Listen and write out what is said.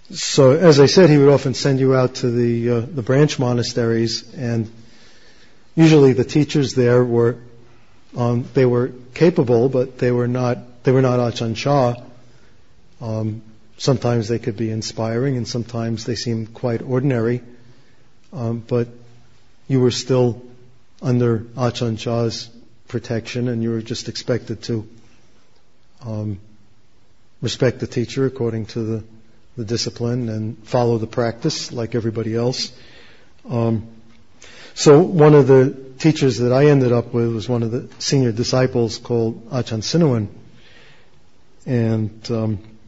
So, as I said, he would often send you out to the branch monasteries, and usually the teachers there were they were capable, but they were not Ajahn Chah. Sometimes they could be inspiring, and sometimes they seemed quite ordinary. But you were still under Ajahn Chah's protection, and you were just expected to respect the teacher according to the discipline and follow the practice like everybody else. So one of the teachers that I ended up with was one of the senior disciples called Ajahn Sinuan. And